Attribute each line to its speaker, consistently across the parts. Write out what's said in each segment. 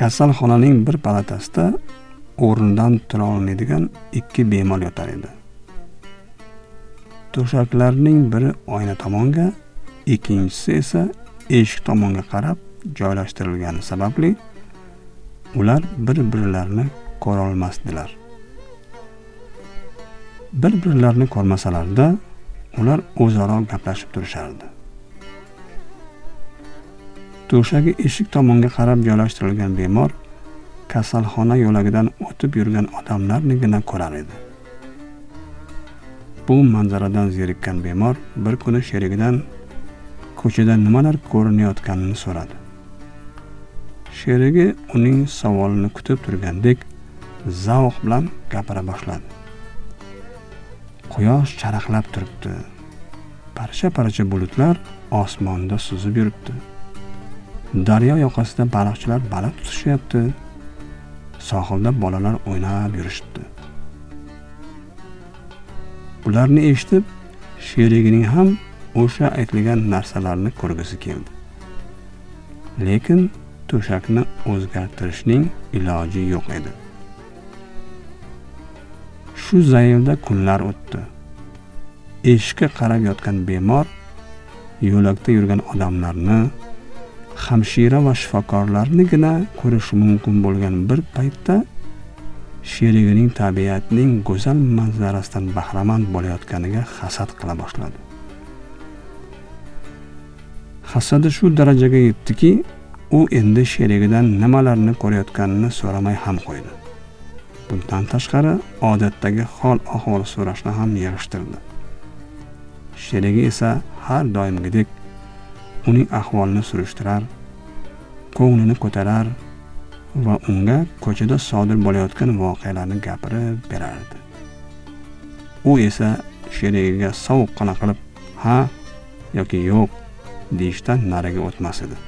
Speaker 1: Kasalxonaning bir palatasida o'rnidan tura olmaydigan 2 bemor yotar edi. To'shaklarning biri oyna tomonga, ikkinchisi esa eshik tomonga qarab joylashtirilgani sababli ular bir-birlarini ko'ra olmasdilar. Bir-birlarini ko'rmasalarda ular o'zaro gaplashib turishardi. To'shagi eshik tomonga qarab joylashtirilgan bemor kasalxona yo'lagidan o'tib yurgan odamlarnigina ko'rar edi. Bu manzaradan zerikkan bemor bir kuni sherigidan ko'chada nimalar ko'rinayotganini so'radi. Sherigi uning savolini kutib turgandek zavq bilan gapira boshladi. Quyosh charaqlab turibdi. Parcha-parcha bulutlar osmonda suzib yuribdi. Daryo yoqasida baliqchilar baliq tutishyapti. Sohilda bolalar o'ynab yurishibdi. Ularni eshitib, sherigining ham o'sha aytilgan narsalarni ko'rgisi keldi. Lekin to'shakni o'zgartirishning iloji yo'q edi. Shu zaylda kunlar o'tdi. Eshikka qarab yotgan bemor yo'lakda yurgan odamlarni, hamshira va shifokorlarnigina ko'rish mumkin bo'lgan bir paytda sherigining tabiatning go'zal manzarasidan bahramand bo'layotganiga hasad qila boshladi. Hasadi shu darajaga yetdiki, u endi sherigidan nimalarni ko'rayotganini so'ramay ham qo'ydi. Bundan tashqari odatdagi hol-ahvol so'rashni ham yig'ishtirdi. Sherigi esa har doimgidek uning ahvolini surishtirar, ko'nglini ko'tarar va unga ko'chada sodir bo'layotgan voqealarni gapirib berardi. U esa sherigiga sovuqqina qilib ha yoki yo'q deyishdan nariga o'tmas edi.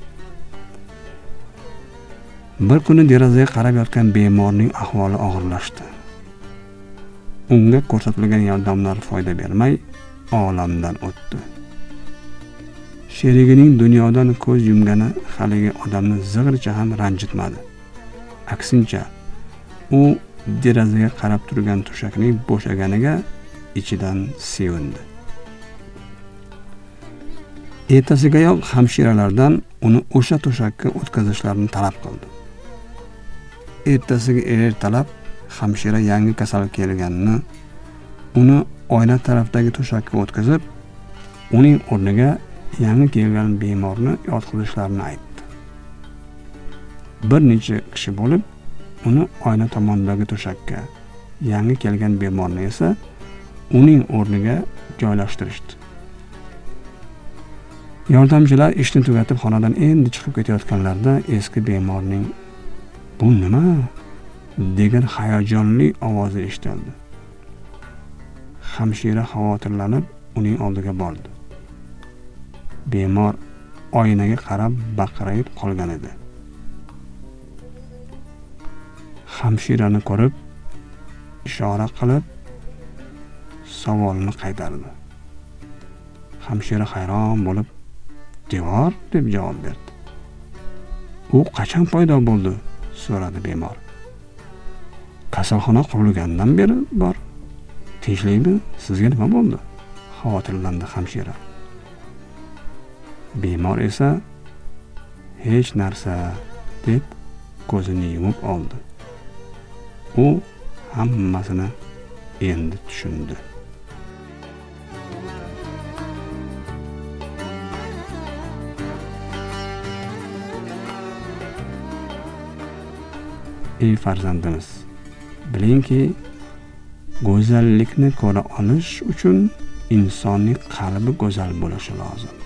Speaker 1: Bir kuni derazaga qarab yotgan bemorning ahvoli og'irlashdi. Unga ko'rsatilgan yordamlar foyda bermay olamdan o'tdi. Sherigining dunyodan ko'z yumgani haligi odamni zig'ircha ham ranjitmadi. Aksincha, u derazaga qarab turgan to'shakning bo'shaganiga ichidan sevindi. Ertasigayoq hamshiralardan uni o'sha to'shakka o'tkazishlarini talab qildi. Ertasiga ertalab hamshira yangi kasal kelganini, uni oyna tarafdagi to'shakka o'tkazib, uning o'rniga yangi kelgan bemorni yotqizishlarini aytdi. Bir necha kishi bo'lib, uni oyna tomondagi to'shakka, yangi kelgan bemorni esa uning o'rniga joylashtirishdi. Yordamchilar ishni tugatib xonadan endi chiqib ketayotganlarida eski bemorning "Bu nima?" degan hayajonli ovozi eshitildi. Hamshira xavotirlanib uning oldiga bordi. Bemor oynaga qarab baqirayib qolgan edi. Hamshirani ko'rib, ishora qilib savolni qaytardi. Hamshira hayron bo'lib, "Devor" deb javob berdi. "U qachon paydo bo'ldi?" so'radi bemor. "Kasalxona qurilgandan beri bor. Tinchlikmi? Sizga nima bo'ldi?" xavotirlandi hamshira. Bemor esa "Hech narsa" deb ko'zini yumib oldi. U hammasini endi tushundi. Ey farzandimiz, bilingki, go'zallikni ko'ra olish uchun insonning qalbi go'zal bo'lishi lozim.